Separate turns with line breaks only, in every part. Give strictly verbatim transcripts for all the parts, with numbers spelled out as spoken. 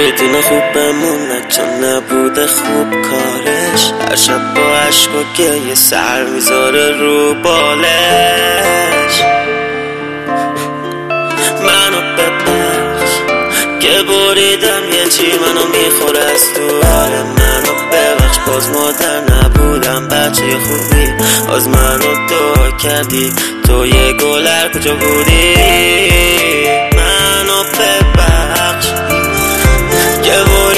میدونه خوب بمونه چون نبوده خوب کارش. هر شب با عشق و گریه سر میذاره رو بالش. منو ببخش که بریدم یه چی منو میخوره از تو حال. منو ببخش باز مادر نبودم بچه خوبی. از منو دعا کردی تو یه گلر کجا بودی. منو ببخش که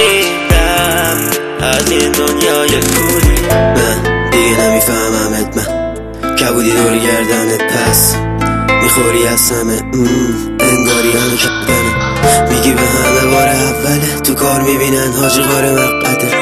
بریدم از این دنیای کوری.
من دیگه نمیفهممت، من کبودی دور گردنت پس میخوری از همه انگاری همه کردنه. میگی به همه بار اوله تو کار میبینن حاجی غار مقعده.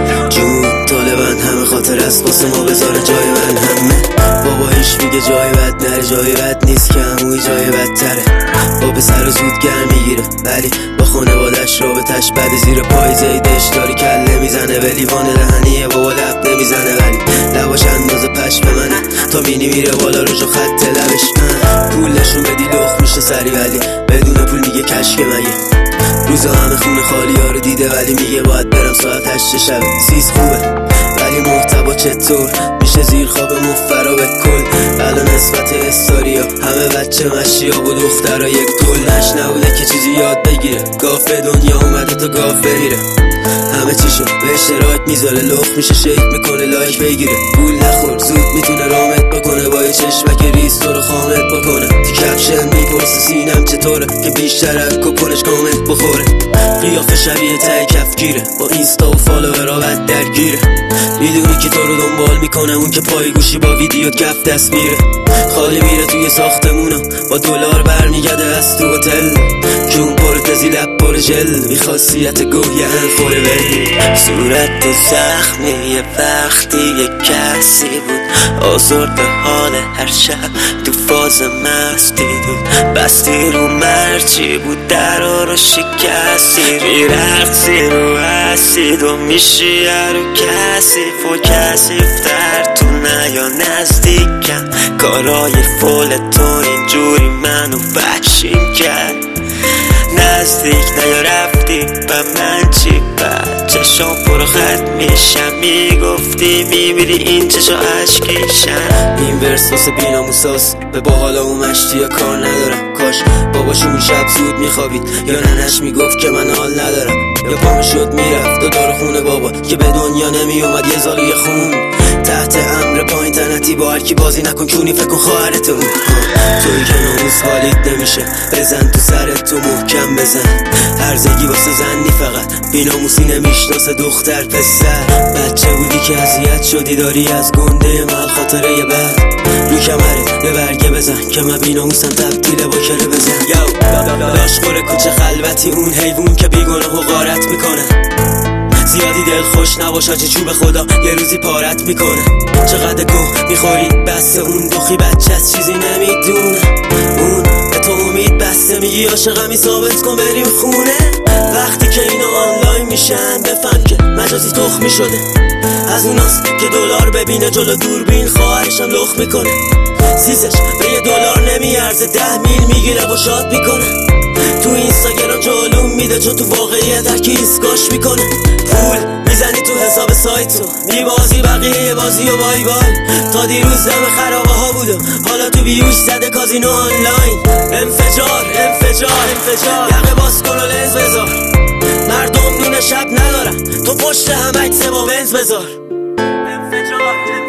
جون طالبان همه خاطر است واسه ما بذاره جای من همه. بابایش میگه جای بد نره، جای بد نیست که هموی جای بدتره. با پسر زود گرم میگیره ولی با خانوادش رابطش بده. زیر پای زیدش داری کله میزنه به لیوان دهنیه بابا لب نمیزنه ولی لباش اندازه پش به منه تا مینی میره بالا روش و خط لبش. پول نشون بدی لخ میشه سری ولی بدون پول میگه کشک مگه. روزا همه خونه خالی ها رو دیده ولی میگه باید برم ساعت هشت شب. سیز خوبه ولی محتوا چطور میشه زیر خواب مفرا به کل. الان نسبت استاریا همه بچه مشی ها و دخترها یک گل. نش نبوده که چیزی یاد بگیره گاف دنیا اومده تا گاف بمیره. همه چیشو به اشتراک میذاره لخ میشه شیک میکنه لایک بگیره. پول نخور زود میتونه رامت بکنه با یه چشمک ریز تو رو خامت بکنه. تی کپشن میپرسه سینم چطوره که بیشتر از کپونش کامنت بخوره. قیافه شبیه ته کفگیره با اینستا و فالوورا بد درگیره. میدونی که تو رو دنبال میکنه اون که پای گوشی با ویدیو کف دست میره. خالی میره توی ساختمونا با دلار برمیگرده از تو هتل. جون پر تزی لب پر ژل بی خاصیت گوهی خوره بری.
صورت زخمی یه وقتی یه کسی بود آزرد حال هر شب تو فاز مستی بود. بستی رو مرچی بود درا رو شکستی. میرقصی رو اسید و میشی رو کسیف و کسیفتر تو نیا نزدیکم. کارای فول تو اینجوری منو وحشیم کرد. نزدیک نیا رفتی و من چی بد چشام پرو خط میشم. میگفتی میمیری این چشا عشقیشم.
این ورساس بیناموساس به با حالا اون مشتی یا کار ندارم. کاش باباشون شب زود میخوابید یا ننش میگفت که من حال ندارم. یا پا میشد میرفت و دار خونه بابا که به دنیا نمیومد یه زالوی خون. تحت امر با اینترنتی با هرکی بازی نکن کونی فکر کن خواهرت اون. توی که ناموس حالیت نمیشه بزن تو سرت تو محکم بزن. هرزگی واسه زنی فقط بیناموسی نمیشناسه دختر پسر. بچه بودی که اذیت شدی داری از گنده من خاطره یه بد. رو کمرت یه برگه بزن که من بیناموسم تبدیل با کره بزن. یو لاشخور کوچه خلوتی اون حیوون که بیگناه و غارت میکنه. زیادی دل خوش نباش آجی چوب خدا یه روزی پارت میکنه. چقدر گوه میخوری بس اون دخی بچه از چیزی نمیدونه. اون به تو امید بسته میگی عاشقمی ثابت کن بریم خونه. وقتی که اینا آنلاین میشن بفهم که مجازی تخمی شده. از اوناست که دلار ببینه جلو دوربین خواهرشم لخ میکنه. سیزش به یه دلار نمیارزه ده میل میگیره و شاد میکنه. تو اینستاگرام جلوم میده چون تو واقعیت هر کی ایسکاش میکنه. پول میزنی تو حساب سایتو میبازی بقیه بازی و بای بای. تا دیروز دم خرابه ها بودم حالا تو بیوش زده کازینو آنلاین. انفجار انفجار انفجار یقه باز کن و لنز بذار. مردم نون شب ندارن تو پشت هم عکس با بنز بذار. انفجار